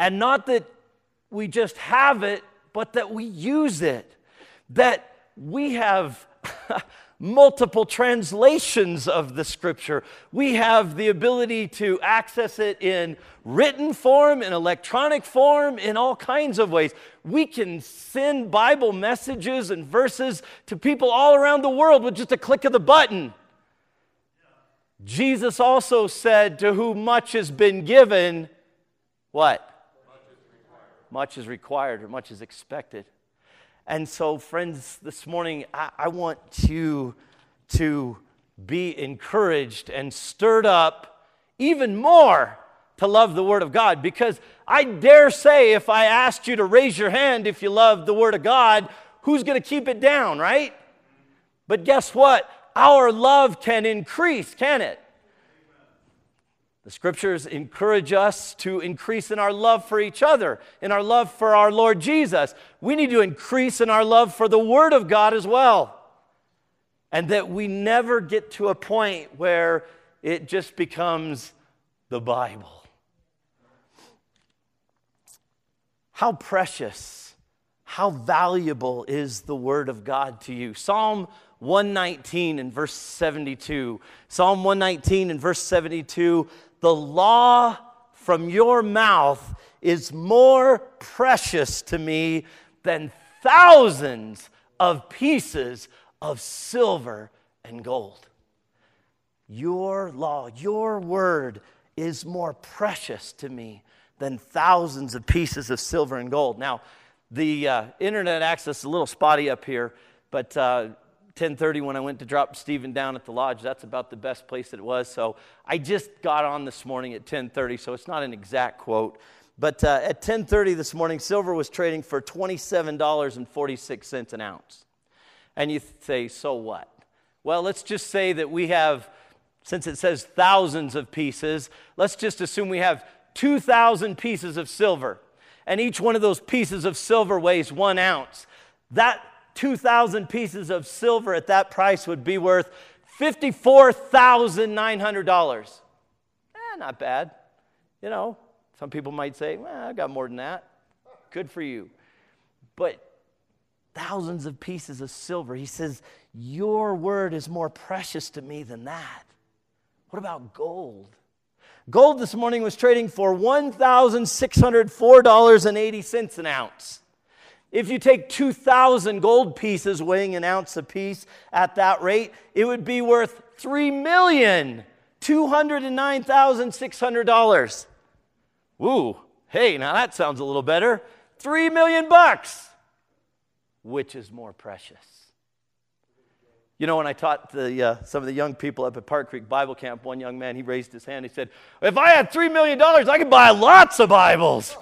And not that we just have it, but that we use it. That we have multiple translations of the Scripture. We have the ability to access it in written form, in electronic form, in all kinds of ways. We can send Bible messages and verses to people all around the world with just a click of the button. Jesus also said, to whom much has been given, what? Much is required, or much is expected. And so, friends, this morning, I want you to be encouraged and stirred up even more to love the Word of God. Because I dare say, if I asked you to raise your hand if you love the Word of God, who's going to keep it down, right? But guess what? Our love can increase, can it? The Scriptures encourage us to increase in our love for each other, in our love for our Lord Jesus. We need to increase in our love for the Word of God as well. And that we never get to a point where it just becomes the Bible. How precious, how valuable is the Word of God to you? Psalm 119 and verse 72. Psalm 119 and verse 72. The law from your mouth is more precious to me than thousands of pieces of silver and gold. Your law, your word is more precious to me than thousands of pieces of silver and gold. Now, the internet access is a little spotty up here, but 10:30 when I went to drop Stephen down at the lodge, that's about the best place that it was. So I just got on this morning at 10:30, so it's not an exact quote. But at 10:30 this morning, silver was trading for $27.46 an ounce. And you say, so what? Well, let's just say that we have, since it says thousands of pieces, let's just assume we have 2,000 pieces of silver. And each one of those pieces of silver weighs 1 ounce. That 2,000 pieces of silver at that price would be worth $54,900. Not bad. You know, some people might say, well, I got more than that. Good for you. But thousands of pieces of silver. He says, your word is more precious to me than that. What about gold? Gold this morning was trading for $1,604.80 an ounce. If you take 2,000 gold pieces weighing an ounce apiece at that rate, it would be worth $3,209,600. Woo, hey, now that sounds a little better. $3 million. Which is more precious? You know, when I taught some of the young people up at Park Creek Bible Camp, one young man, he raised his hand. He said, if I had $3 million, I could buy lots of Bibles.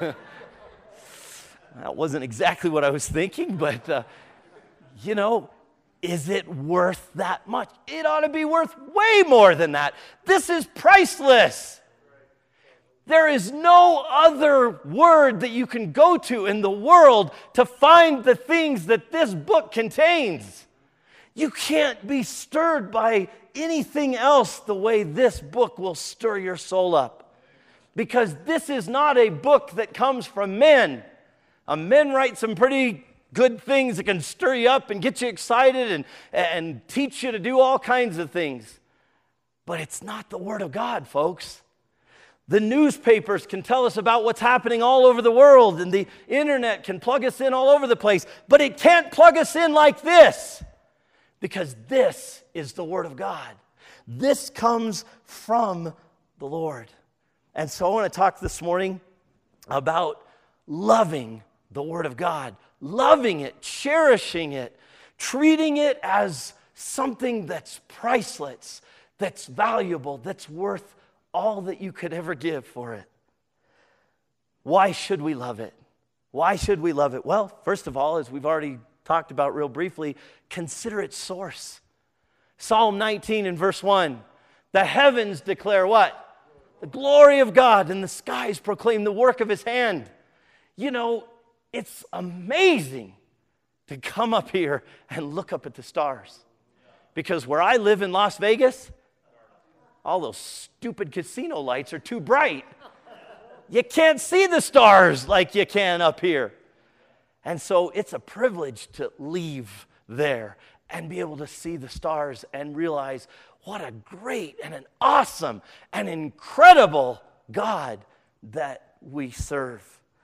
That wasn't exactly what I was thinking, but, you know, is it worth that much? It ought to be worth way more than that. This is priceless. There is no other word that you can go to in the world to find the things that this book contains. You can't be stirred by anything else the way this book will stir your soul up. Because this is not a book that comes from men. Men write some pretty good things that can stir you up and get you excited and teach you to do all kinds of things. But it's not the Word of God, folks. The newspapers can tell us about what's happening all over the world, and the internet can plug us in all over the place, but it can't plug us in like this, because this is the Word of God. This comes from the Lord. And so I want to talk this morning about loving the Word of God, loving it, cherishing it, treating it as something that's priceless, that's valuable, that's worth all that you could ever give for it. Why should we love it? Why should we love it? Well, first of all, as we've already talked about real briefly, consider its source. Psalm 19 and verse 1, the heavens declare what? The glory of God, and the skies proclaim the work of His hand. You know, it's amazing to come up here and look up at the stars. Because where I live in Las Vegas, all those stupid casino lights are too bright. You can't see the stars like you can up here. And so it's a privilege to leave there and be able to see the stars and realize what a great and an awesome and incredible God that we serve.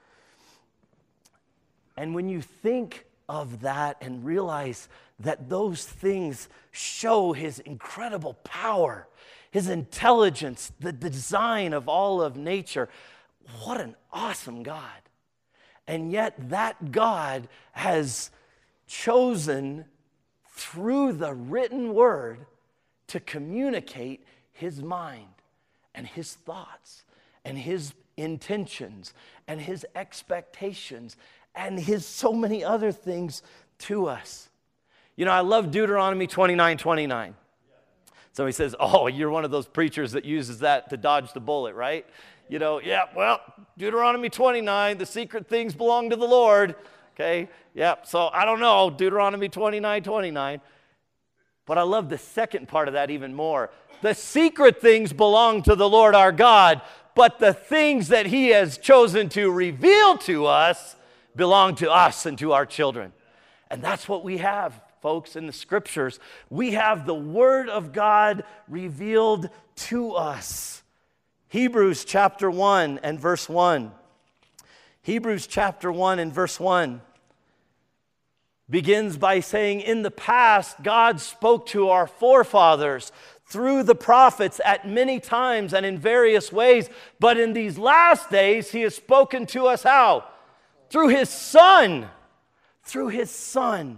And when you think of that and realize that those things show his incredible power, his intelligence, the design of all of nature, what an awesome God. And yet that God has chosen through the written word to communicate his mind and his thoughts and his intentions and his expectations and his so many other things to us. You know, I love Deuteronomy 29:29. Somebody says, oh, you're one of those preachers that uses that to dodge the bullet, right? You know, yeah, well, Deuteronomy 29, the secret things belong to the Lord. Okay, yeah, so I don't know, Deuteronomy 29:29. But I love the second part of that even more. The secret things belong to the Lord our God, but the things that he has chosen to reveal to us belong to us and to our children. And that's what we have, folks, in the scriptures. We have the word of God revealed to us. Hebrews chapter 1 and verse 1. Hebrews chapter 1 and verse 1 begins by saying, in the past, God spoke to our forefathers through the prophets at many times and in various ways. But in these last days, he has spoken to us how? Through his Son. Through his Son,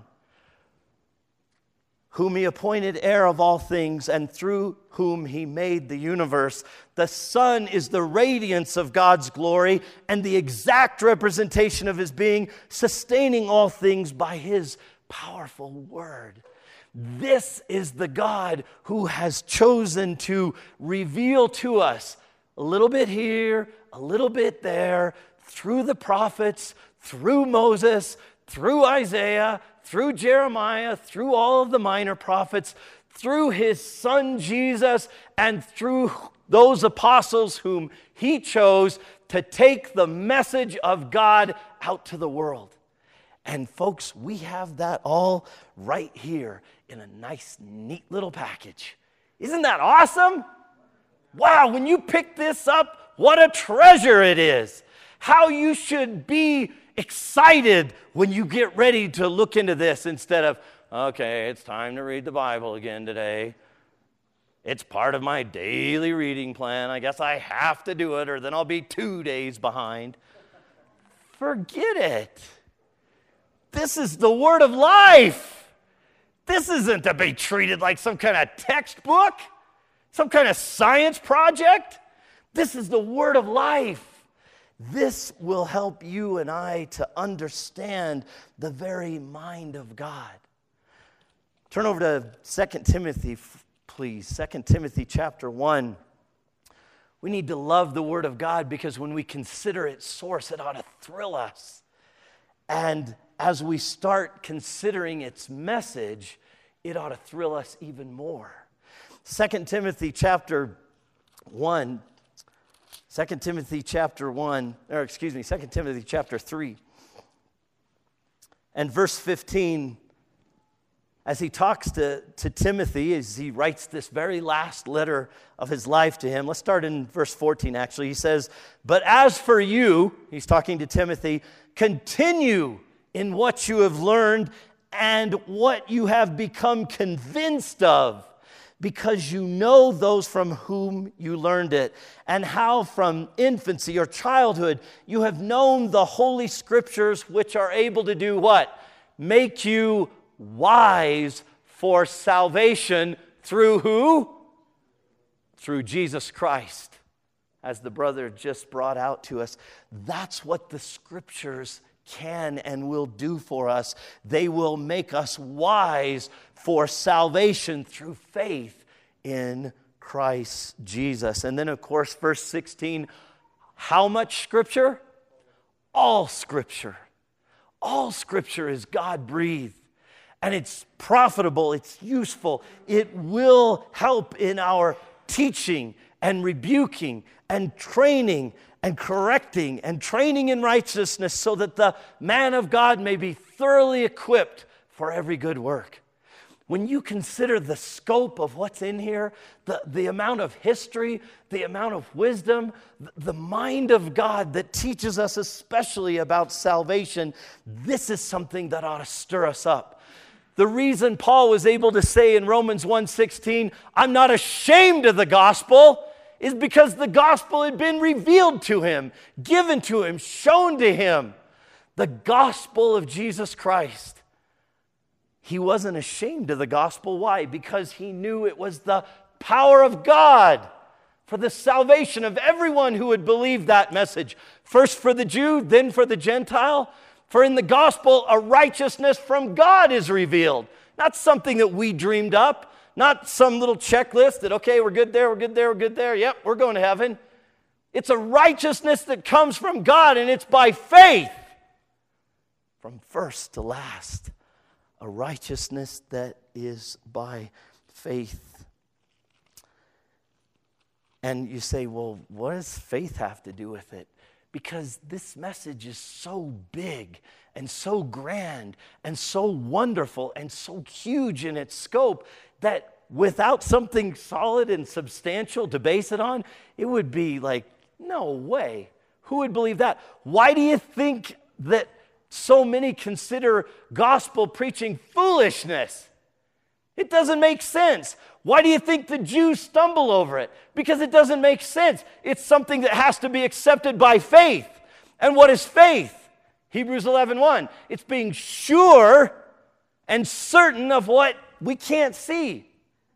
whom he appointed heir of all things and through whom he made the universe. The Son is the radiance of God's glory and the exact representation of his being, sustaining all things by his powerful word. This is the God who has chosen to reveal to us a little bit here, a little bit there, through the prophets, through Moses, through Isaiah, through Jeremiah, through all of the minor prophets, through his Son Jesus, and through those apostles whom he chose to take the message of God out to the world. And folks, we have that all right here in a nice, neat little package. Isn't that awesome? Wow, when you pick this up, what a treasure it is. How you should be excited when you get ready to look into this instead of, okay, it's time to read the Bible again today. It's part of my daily reading plan. I guess I have to do it or then I'll be 2 days behind. Forget it. This is the word of life. This isn't to be treated like some kind of textbook, some kind of science project. This is the word of life. This will help you and I to understand the very mind of God. Turn over to 2 Timothy, please. 2 Timothy chapter 1. We need to love the Word of God because when we consider its source, it ought to thrill us. And as we start considering its message, it ought to thrill us even more. 2 Timothy chapter 1. 2 Timothy chapter 3. And verse 15, as he talks to Timothy, as he writes this very last letter of his life to him. Let's start in verse 14, actually. He says, but as for you, he's talking to Timothy, continue in what you have learned and what you have become convinced of, because you know those from whom you learned it, and how from infancy or childhood you have known the Holy Scriptures, which are able to do what? Make you wise for salvation through who? Through Jesus Christ, as the brother just brought out to us. That's what the Scriptures can and will do for us. They will make us wise for salvation through faith in Christ Jesus. And then, of course, verse 16, how much Scripture? All Scripture. All Scripture is God-breathed. And it's profitable, it's useful, it will help in our teaching and rebuking and training and correcting and training in righteousness so that the man of God may be thoroughly equipped for every good work. When you consider the scope of what's in here, the amount of history, the amount of wisdom, the mind of God that teaches us especially about salvation, this is something that ought to stir us up. The reason Paul was able to say in Romans 1:16, I'm not ashamed of the gospel, is because the gospel had been revealed to him, given to him, shown to him. The gospel of Jesus Christ. He wasn't ashamed of the gospel. Why? Because he knew it was the power of God for the salvation of everyone who would believe that message. First for the Jew, then for the Gentile. For in the gospel, a righteousness from God is revealed. Not something that we dreamed up. Not some little checklist that, okay, we're good there, we're good there, we're good there. Yep, we're going to heaven. It's a righteousness that comes from God, and it's by faith. From first to last. A righteousness that is by faith. And you say, well, what does faith have to do with it? Because this message is so big and so grand and so wonderful and so huge in its scope that without something solid and substantial to base it on, it would be like, no way. Who would believe that? Why do you think that so many consider gospel preaching foolishness? It doesn't make sense. Why do you think the Jews stumble over it? Because it doesn't make sense. It's something that has to be accepted by faith. And what is faith? Hebrews 11:1. It's being sure and certain of what we can't see.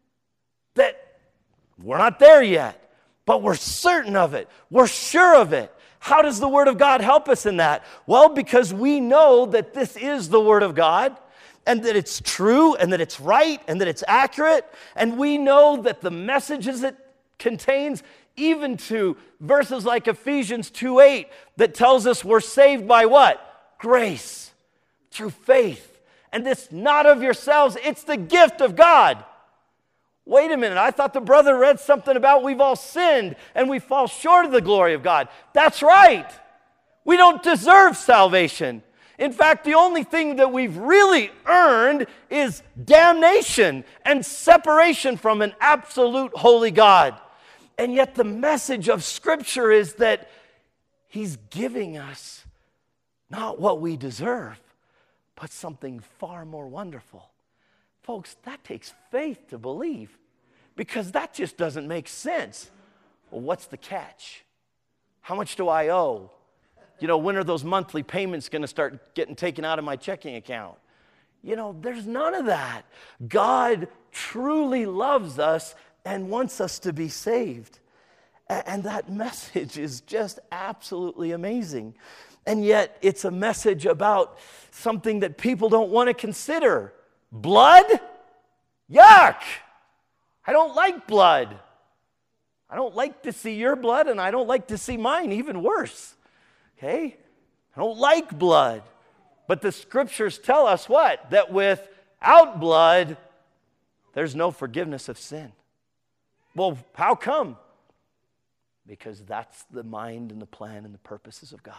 That we're not there yet, but we're certain of it. We're sure of it. How does the Word of God help us in that? Well, because we know that this is the Word of God, and that it's true, and that it's right, and that it's accurate, and we know that the messages it contains, even to verses like Ephesians 2:8, that tells us we're saved by what? Grace, through faith. And this not of yourselves, it's the gift of God. Wait a minute, I thought the brother read something about we've all sinned and we fall short of the glory of God. That's right. We don't deserve salvation. In fact, the only thing that we've really earned is damnation and separation from an absolute holy God. And yet the message of Scripture is that He's giving us not what we deserve, but something far more wonderful. Folks, that takes faith to believe, because that just doesn't make sense. Well, what's the catch? How much do I owe? When are those monthly payments going to start getting taken out of my checking account? There's none of that. God truly loves us and wants us to be saved. And that message is just absolutely amazing. And yet it's a message about something that people don't want to consider. Blood? Yuck! I don't like blood. I don't like to see your blood, and I don't like to see mine, even worse. Okay? I don't like blood. But the Scriptures tell us what? That without blood, there's no forgiveness of sin. Well, how come? Because that's the mind and the plan and the purposes of God.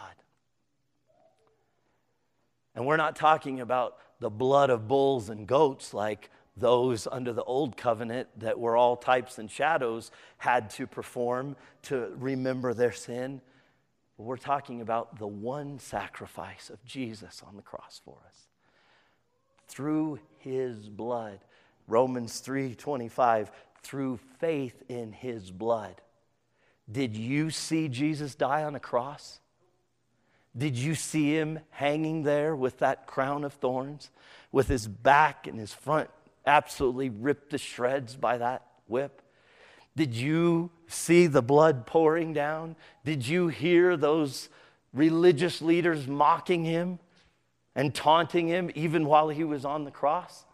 And we're not talking about the blood of bulls and goats like those under the old covenant that were all types and shadows had to perform to remember their sin. We're talking about the one sacrifice of Jesus on the cross for us. Through His blood. Romans 3:25, through faith in His blood. Did you see Jesus die on a cross? Did you see Him hanging there with that crown of thorns, with His back and His front absolutely ripped to shreds by that whip? Did you see the blood pouring down? Did you hear those religious leaders mocking Him and taunting Him even while He was on the cross?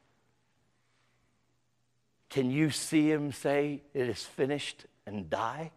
Can you see Him say, "It is finished," and die?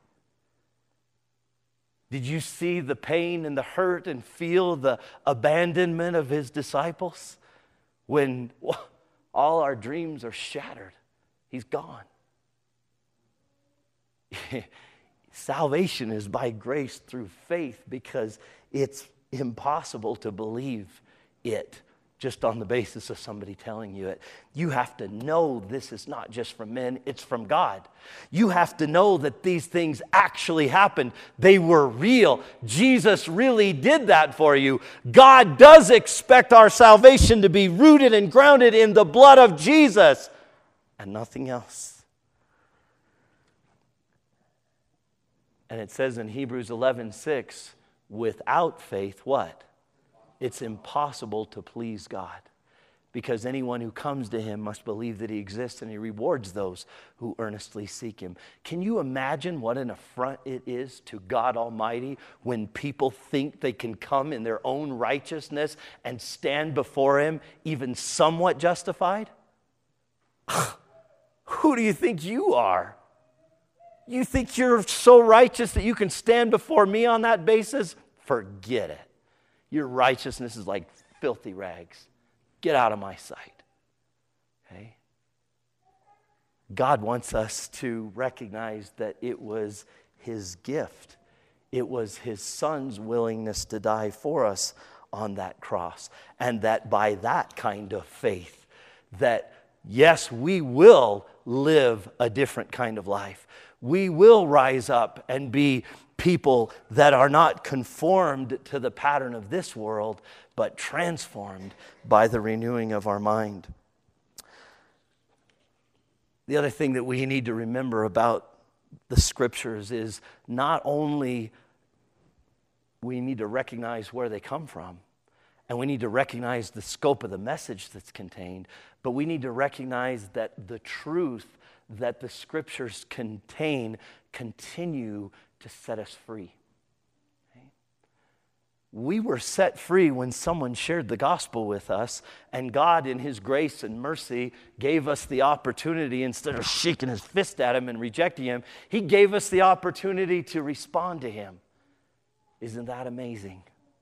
Did you see the pain and the hurt and feel the abandonment of His disciples when all our dreams are shattered? He's gone. Salvation is by grace through faith, because it's impossible to believe it just on the basis of somebody telling you it. You have to know this is not just from men, it's from God. You have to know that these things actually happened. They were real. Jesus really did that for you. God does expect our salvation to be rooted and grounded in the blood of Jesus and nothing else. And it says in Hebrews 11:6, without faith, what? It's impossible to please God, because anyone who comes to him must believe that he exists and he rewards those who earnestly seek him. Can you imagine what an affront it is to God Almighty when people think they can come in their own righteousness and stand before him even somewhat justified? Who do you think you are? You think you're so righteous that you can stand before me on that basis? Forget it. Your righteousness is like filthy rags. Get out of my sight. Okay? God wants us to recognize that it was his gift. It was his son's willingness to die for us on that cross. And that by that kind of faith, that yes, we will live a different kind of life. We will rise up and be people that are not conformed to the pattern of this world, but transformed by the renewing of our mind. The other thing that we need to remember about the scriptures is not only we need to recognize where they come from, and we need to recognize the scope of the message that's contained, but we need to recognize that the truth that the scriptures contain continue to set us free. Okay? We were set free when someone shared the gospel with us, and God in his grace and mercy gave us the opportunity, instead of shaking his fist at him and rejecting him, he gave us the opportunity to respond to him. Isn't that amazing?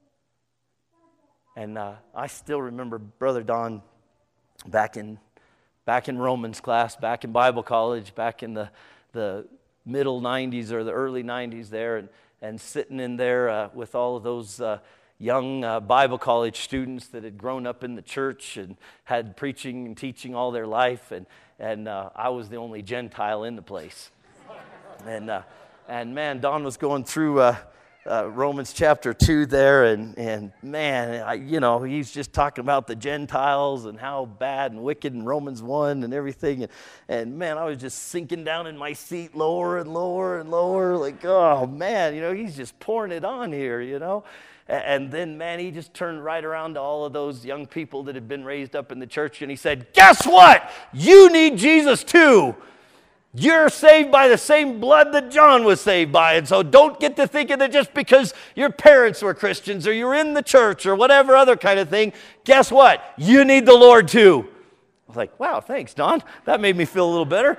And I still remember Brother Don back in Romans class, back in Bible college, back in the middle 90s or the early 90s there, and sitting in there with all of those young Bible college students that had grown up in the church and had preaching and teaching all their life, and I was the only Gentile in the place. And man, Don was going through Romans chapter 2 there, and man, he's just talking about the Gentiles and how bad and wicked in Romans 1 and everything, and man, I was just sinking down in my seat lower and lower and lower, like, oh man, he's just pouring it on here, and then, man, he just turned right around to all of those young people that had been raised up in the church, and he said, guess what? You need Jesus too. You're saved by the same blood that John was saved by. And so don't get to thinking that just because your parents were Christians or you're in the church or whatever other kind of thing, guess what? You need the Lord too. I was like, wow, thanks, Don. That made me feel a little better.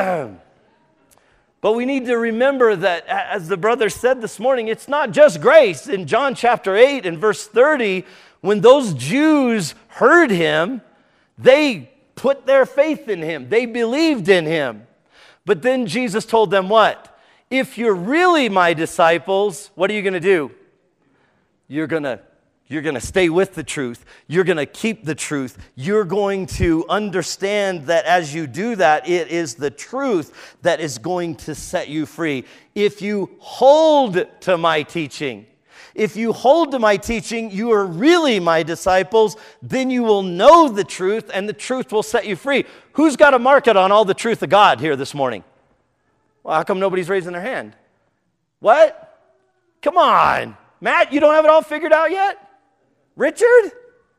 But we need to remember that, as the brother said this morning, it's not just grace. In John chapter 8 and verse 30, when those Jews heard him, they put their faith in him. They believed in him. But then Jesus told them what? If you're really my disciples, what are you going to do? You're going to stay with the truth. You're going to keep the truth. You're going to understand that as you do that, it is the truth that is going to set you free. If you hold to my teaching, you are really my disciples, then you will know the truth, and the truth will set you free. Who's got a market on all the truth of God here this morning? Well, how come nobody's raising their hand? What? Come on. Matt, you don't have it all figured out yet? Richard?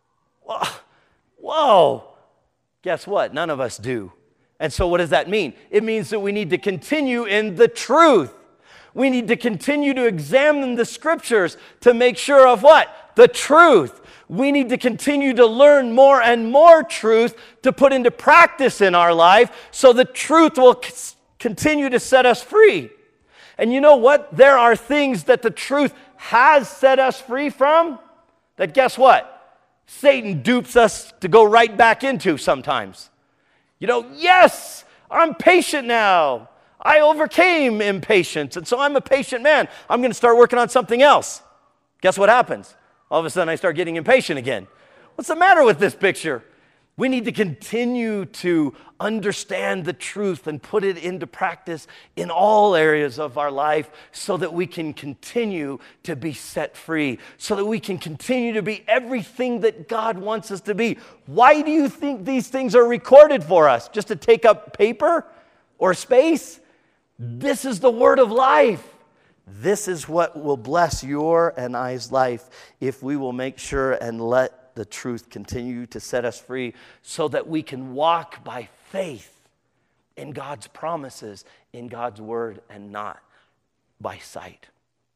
Whoa. Guess what? None of us do. And so what does that mean? It means that we need to continue in the truth. We need to continue to examine the scriptures to make sure of what? The truth. We need to continue to learn more and more truth to put into practice in our life so the truth will continue to set us free. And you know what? There are things that the truth has set us free from that, guess what? Satan dupes us to go right back into sometimes. Yes, I'm patient now. I overcame impatience, and so I'm a patient man. I'm going to start working on something else. Guess what happens? All of a sudden, I start getting impatient again. What's the matter with this picture? We need to continue to understand the truth and put it into practice in all areas of our life so that we can continue to be set free, so that we can continue to be everything that God wants us to be. Why do you think these things are recorded for us? Just to take up paper or space? This is the word of life. This is what will bless your and I's life if we will make sure and let the truth continue to set us free so that we can walk by faith in God's promises, in God's word, and not by sight.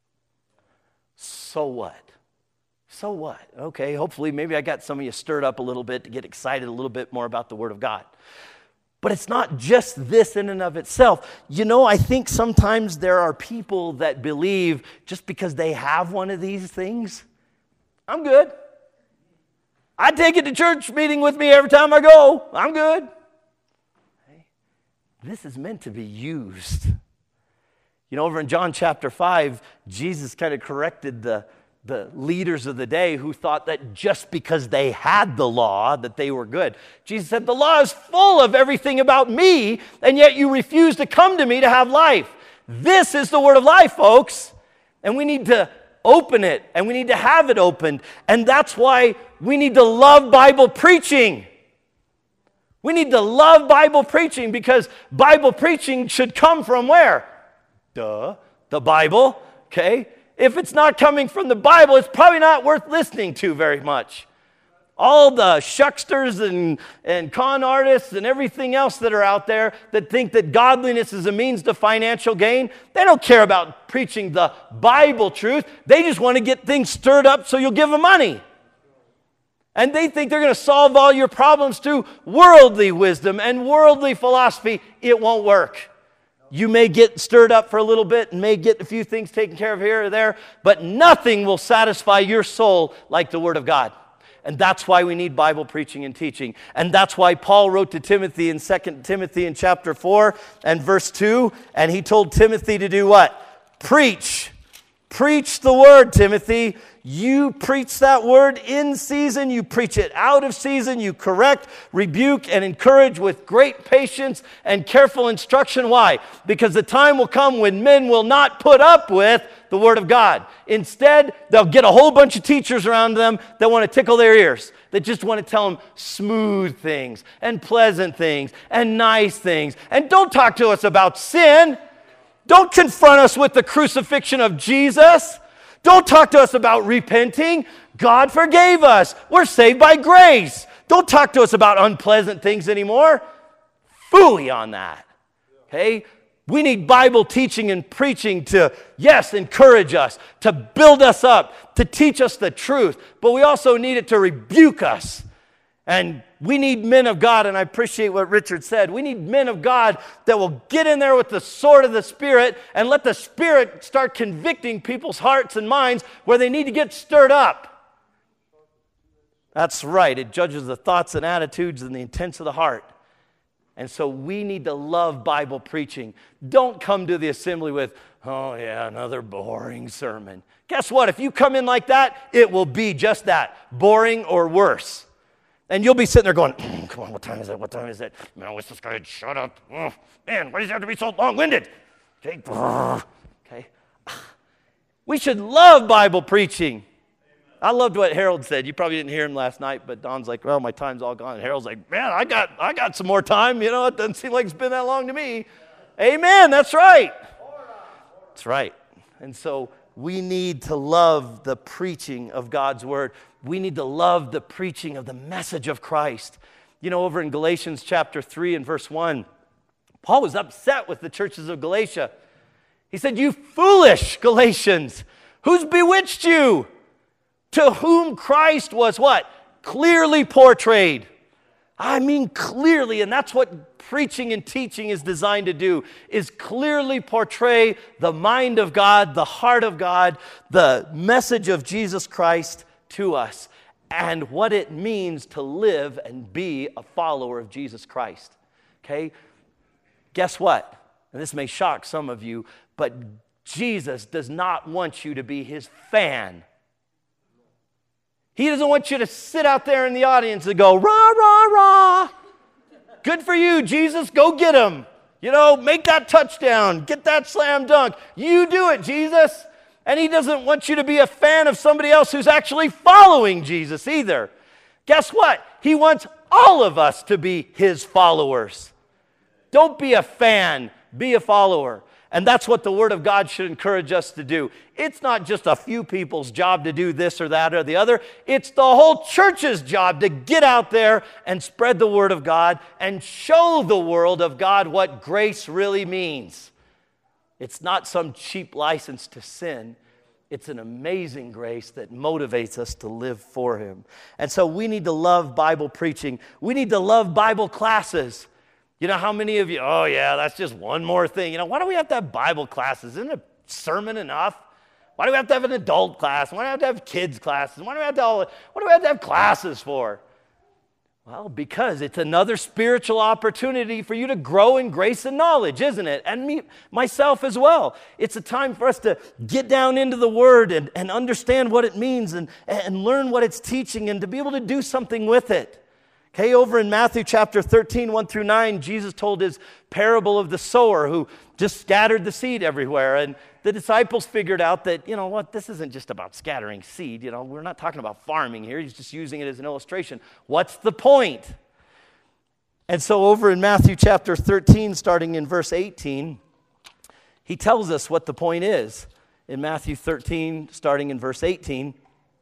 So what? So what? Okay, hopefully maybe I got some of you stirred up a little bit to get excited a little bit more about the word of God. But it's not just this in and of itself. You know, I think sometimes there are people that believe just because they have one of these things, I'm good. I take it to church meeting with me every time I go. I'm good. Okay. This is meant to be used. You know, over in John chapter 5, Jesus kind of corrected the leaders of the day who thought that just because they had the law, that they were good. Jesus said, the law is full of everything about me, and yet you refuse to come to me to have life. This is the word of life, folks. And we need to open it, and we need to have it opened. And that's why we need to love Bible preaching. We need to love Bible preaching because Bible preaching should come from where? The Bible, okay? If it's not coming from the Bible, it's probably not worth listening to very much. All the shucksters and con artists and everything else that are out there that think that godliness is a means to financial gain, they don't care about preaching the Bible truth. They just want to get things stirred up so you'll give them money. And they think they're going to solve all your problems through worldly wisdom and worldly philosophy. It won't work. You may get stirred up for a little bit and may get a few things taken care of here or there, but nothing will satisfy your soul like the Word of God. And that's why we need Bible preaching and teaching. And that's why Paul wrote to Timothy in 2 Timothy in chapter 4 and verse 2, and he told Timothy to do what? Preach. Preach the word, Timothy. You preach that word in season. You preach it out of season. You correct, rebuke, and encourage with great patience and careful instruction. Why? Because the time will come when men will not put up with the word of God. Instead, they'll get a whole bunch of teachers around them that want to tickle their ears, that just want to tell them smooth things and pleasant things and nice things. And don't talk to us about sin. Don't confront us with the crucifixion of Jesus. Don't talk to us about repenting. God forgave us. We're saved by grace. Don't talk to us about unpleasant things anymore. Phooey on that. Okay? We need Bible teaching and preaching to, yes, encourage us, to build us up, to teach us the truth. But we also need it to rebuke us. And we need men of God, and I appreciate what Richard said. We need men of God that will get in there with the sword of the Spirit and let the Spirit start convicting people's hearts and minds where they need to get stirred up. That's right. It judges the thoughts and attitudes and the intents of the heart. And so we need to love Bible preaching. Don't come to the assembly with, oh yeah, another boring sermon. Guess what? If you come in like that, it will be just that, boring or worse. And you'll be sitting there going, come on, what time is it? What time is it? Man, I wish this guy had shut up. Oh, man, why does he have to be so long-winded? Okay. Okay. We should love Bible preaching. I loved what Harold said. You probably didn't hear him last night, but Don's like, well, my time's all gone. And Harold's like, man, I got some more time. You know, it doesn't seem like it's been that long to me. Amen. That's right. That's right. And so we need to love the preaching of God's word. We need to love the preaching of the message of Christ. You know, over in Galatians chapter 3 and verse 1, Paul was upset with the churches of Galatia. He said, you foolish Galatians, who's bewitched you? To whom Christ was what? Clearly portrayed. I mean clearly, and that's what preaching and teaching is designed to do, is clearly portray the mind of God, the heart of God, the message of Jesus Christ to us, and what it means to live and be a follower of Jesus Christ. Okay? Guess what? And this may shock some of you, but Jesus does not want you to be his fan. He doesn't want you to sit out there in the audience and go, rah, rah, rah. Good for you, Jesus. Go get him. Make that touchdown. Get that slam dunk. You do it, Jesus. And he doesn't want you to be a fan of somebody else who's actually following Jesus either. Guess what? He wants all of us to be his followers. Don't be a fan. Be a follower. And that's what the Word of God should encourage us to do. It's not just a few people's job to do this or that or the other. It's the whole church's job to get out there and spread the Word of God and show the world of God what grace really means. It's not some cheap license to sin. It's an amazing grace that motivates us to live for Him. And so we need to love Bible preaching. We need to love Bible classes. You know how many of you, oh yeah, that's just one more thing. Why do we have to have Bible classes? Isn't a sermon enough? Why do we have to have an adult class? Why do we have to have kids classes? What do we have to have classes for? Well, because it's another spiritual opportunity for you to grow in grace and knowledge, isn't it? And myself as well. It's a time for us to get down into the Word and understand what it means and learn what it's teaching and to be able to do something with it. Okay, over in Matthew chapter 13, 1 through 9, Jesus told his parable of the sower who just scattered the seed everywhere. And the disciples figured out that, this isn't just about scattering seed. We're not talking about farming here. He's just using it as an illustration. What's the point? And so over in Matthew chapter 13, starting in verse 18, he tells us what the point is. In Matthew 13, starting in verse 18,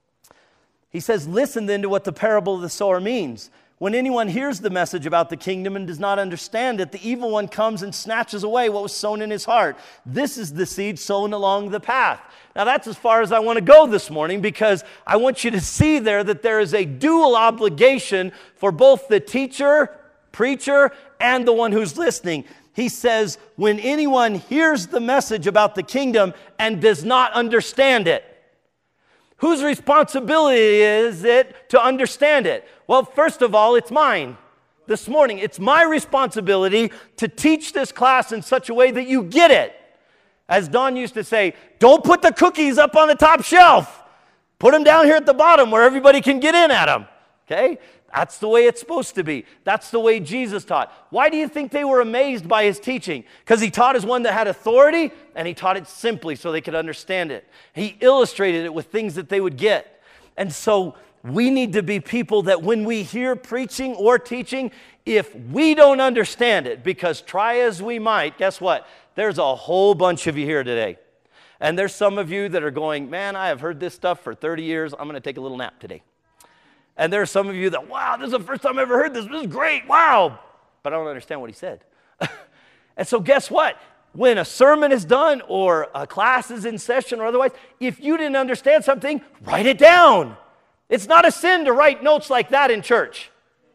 he says, "Listen then to what the parable of the sower means. When anyone hears the message about the kingdom and does not understand it, the evil one comes and snatches away what was sown in his heart. This is the seed sown along the path." Now that's as far as I want to go this morning, because I want you to see there that there is a dual obligation for both the teacher, preacher, and the one who's listening. He says, when anyone hears the message about the kingdom and does not understand it, whose responsibility is it to understand it? Well, first of all, it's mine. This morning, it's my responsibility to teach this class in such a way that you get it. As Don used to say, don't put the cookies up on the top shelf. Put them down here at the bottom where everybody can get in at them. Okay? That's the way it's supposed to be. That's the way Jesus taught. Why do you think they were amazed by his teaching? Because he taught as one that had authority, and he taught it simply so they could understand it. He illustrated it with things that they would get. And so we need to be people that when we hear preaching or teaching, if we don't understand it, because try as we might, guess what? There's a whole bunch of you here today. And there's some of you that are going, man, I have heard this stuff for 30 years. I'm going to take a little nap today. And there are some of you that, wow, this is the first time I've ever heard this. This is great, wow. But I don't understand what he said. And so guess what? When a sermon is done or a class is in session or otherwise, if you didn't understand something, write it down. It's not a sin to write notes like that in church.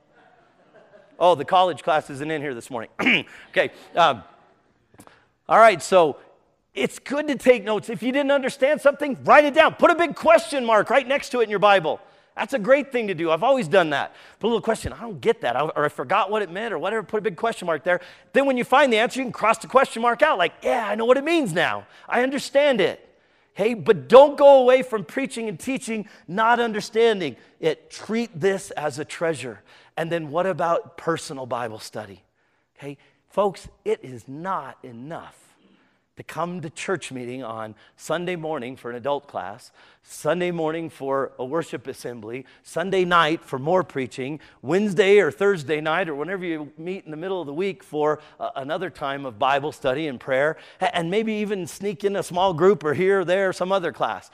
Oh, the college class isn't in here this morning. Okay. All right, so it's good to take notes. If you didn't understand something, write it down. Put a big question mark right next to it in your Bible. That's a great thing to do. I've always done that. Put a little question. I don't get that. Or I forgot what it meant or whatever. Put a big question mark there. Then when you find the answer, you can cross the question mark out. Like, yeah, I know what it means now. I understand it. Hey, but don't go away from preaching and teaching not understanding it. Treat this as a treasure. And then what about personal Bible study? Okay, folks, it is not enough to come to church meeting on Sunday morning for an adult class, Sunday morning for a worship assembly, Sunday night for more preaching, Wednesday or Thursday night or whenever you meet in the middle of the week for another time of Bible study and prayer, and maybe even sneak in a small group or here or there, some other class.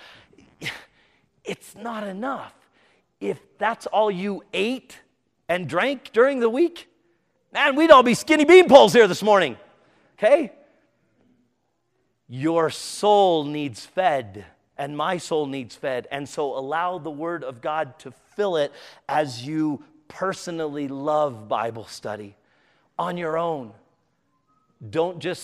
It's not enough. If that's all you ate and drank during the week, man, we'd all be skinny bean poles here this morning, okay? Your soul needs fed, and my soul needs fed. And so allow the Word of God to fill it as you personally love Bible study on your own. Don't just...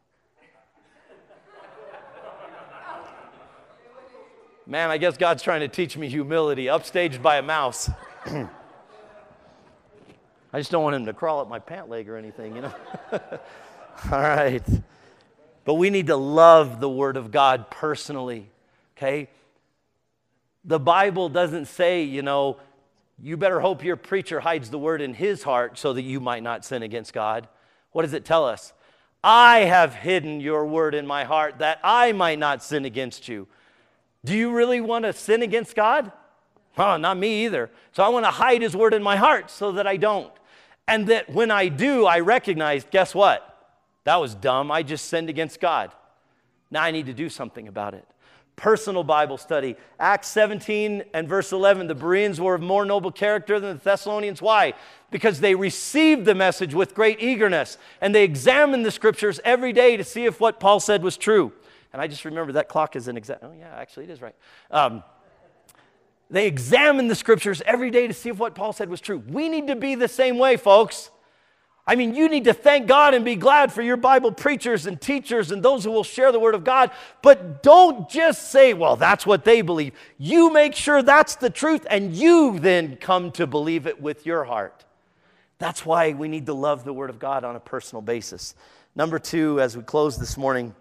Man, I guess God's trying to teach me humility, upstaged by a mouse. I just don't want him to crawl up my pant leg or anything, you know. All right. But we need to love the Word of God personally, okay? The Bible doesn't say, you better hope your preacher hides the Word in his heart so that you might not sin against God. What does it tell us? I have hidden your Word in my heart that I might not sin against you. Do you really want to sin against God? Oh, not me either. So I want to hide His Word in my heart so that I don't. And that when I do, I recognize, guess what? That was dumb. I just sinned against God. Now I need to do something about it. Personal Bible study. Acts 17 and verse 11. The Bereans were of more noble character than the Thessalonians. Why? Because they received the message with great eagerness. And they examined the Scriptures every day to see if what Paul said was true. And I just remember that clock is an exact. Oh yeah, actually it is right. They examined the Scriptures every day to see if what Paul said was true. We need to be the same way, folks. I mean, you need to thank God and be glad for your Bible preachers and teachers and those who will share the Word of God. But don't just say, well, that's what they believe. You make sure that's the truth, and you then come to believe it with your heart. That's why we need to love the Word of God on a personal basis. Number 2, as we close this morning,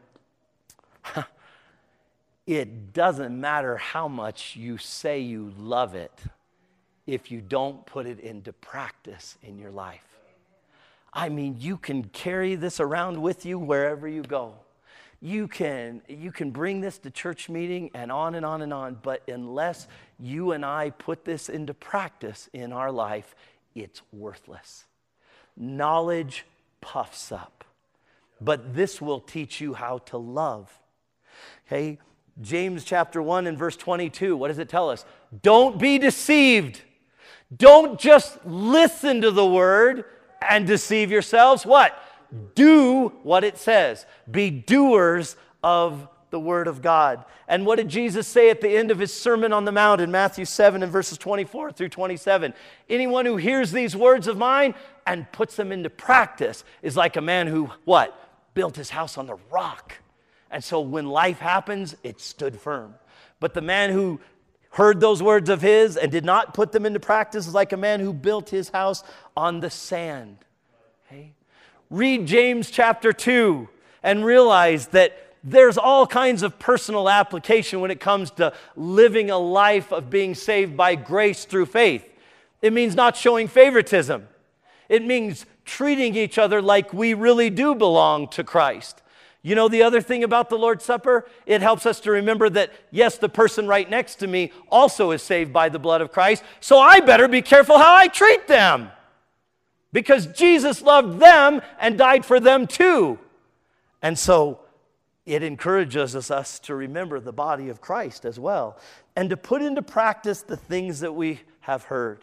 it doesn't matter how much you say you love it if you don't put it into practice in your life. I mean, you can carry this around with you wherever you go. You can bring this to church meeting and on and on and on, but unless you and I put this into practice in our life, it's worthless. Knowledge puffs up, but this will teach you how to love. Okay, James chapter 1 and verse 22, what does it tell us? Don't be deceived. Don't just listen to the word and deceive yourselves. What? Do what it says. Be doers of the Word of God. And what did Jesus say at the end of His Sermon on the Mount in Matthew 7 and verses 24 through 27? Anyone who hears these words of mine and puts them into practice is like a man who, what? Built his house on the rock. And so when life happens, it stood firm. But the man who heard those words of his and did not put them into practice is like a man who built his house on the sand. Okay? Read James chapter 2 and realize that there's all kinds of personal application when it comes to living a life of being saved by grace through faith. It means not showing favoritism. It means treating each other like we really do belong to Christ. You know the other thing about the Lord's Supper? It helps us to remember that, yes, the person right next to me also is saved by the blood of Christ, so I better be careful how I treat them. Because Jesus loved them and died for them too. And so it encourages us to remember the body of Christ as well and to put into practice the things that we have heard.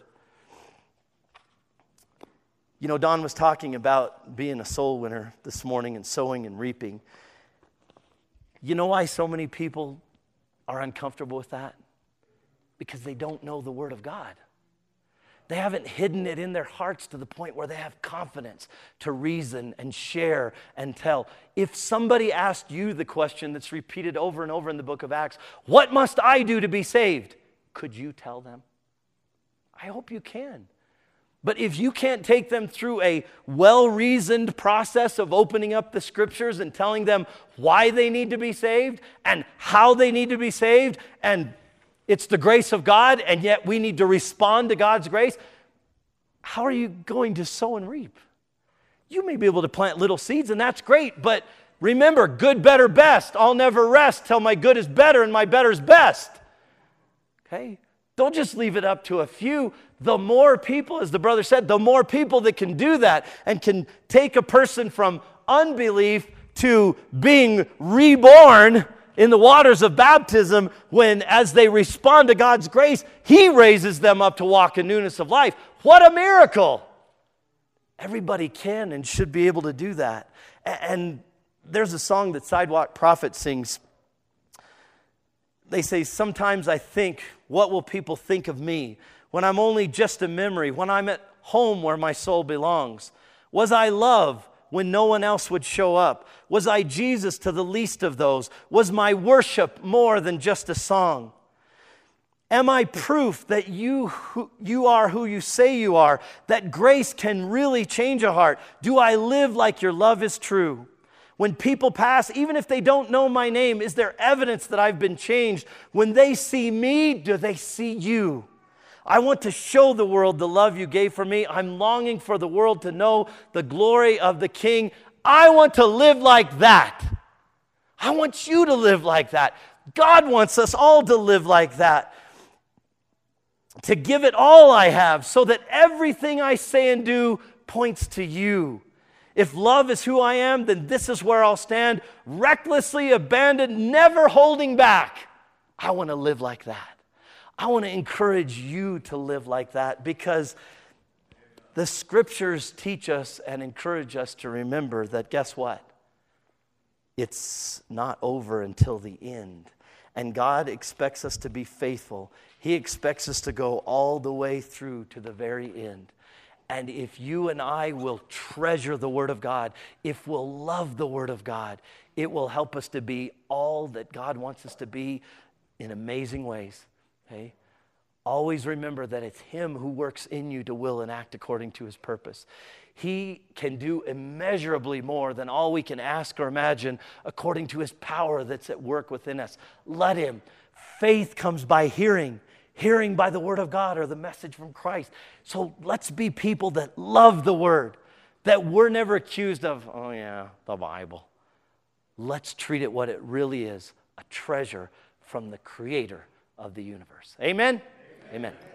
You know, Don was talking about being a soul winner this morning and sowing and reaping. You know why so many people are uncomfortable with that? Because they don't know the Word of God. They haven't hidden it in their hearts to the point where they have confidence to reason and share and tell. If somebody asked you the question that's repeated over and over in the book of Acts, what must I do to be saved? Could you tell them? I hope you can. But if you can't take them through a well-reasoned process of opening up the Scriptures and telling them why they need to be saved and how they need to be saved, and it's the grace of God, and yet we need to respond to God's grace, how are you going to sow and reap? You may be able to plant little seeds, and that's great, but remember, good, better, best. I'll never rest till my good is better and my better is best. Okay? Don't just leave it up to a few. The more people, as the brother said, the more people that can do that and can take a person from unbelief to being reborn in the waters of baptism, when as they respond to God's grace, He raises them up to walk in newness of life. What a miracle! Everybody can and should be able to do that. And there's a song that Sidewalk Prophet sings. They say, sometimes I think, what will people think of me when I'm only just a memory, when I'm at home where my soul belongs? Was I love when no one else would show up? Was I Jesus to the least of those? Was my worship more than just a song? Am I proof that you are who you say you are, that grace can really change a heart? Do I live like your love is true? When people pass, even if they don't know my name, is there evidence that I've been changed? When they see me, do they see you? I want to show the world the love you gave for me. I'm longing for the world to know the glory of the King. I want to live like that. I want you to live like that. God wants us all to live like that. To give it all I have so that everything I say and do points to you. If love is who I am, then this is where I'll stand, recklessly abandoned, never holding back. I want to live like that. I want to encourage you to live like that because the scriptures teach us and encourage us to remember that, guess what? It's not over until the end. And God expects us to be faithful. He expects us to go all the way through to the very end. And if you and I will treasure the Word of God, if we'll love the Word of God, it will help us to be all that God wants us to be in amazing ways. Okay? Always remember that it's Him who works in you to will and act according to His purpose. He can do immeasurably more than all we can ask or imagine according to His power that's at work within us. Let Him. Faith comes by hearing. Hearing by the Word of God or the message from Christ. So let's be people that love the Word, that we're never accused of, oh yeah, the Bible. Let's treat it what it really is, a treasure from the Creator of the universe. Amen? Amen.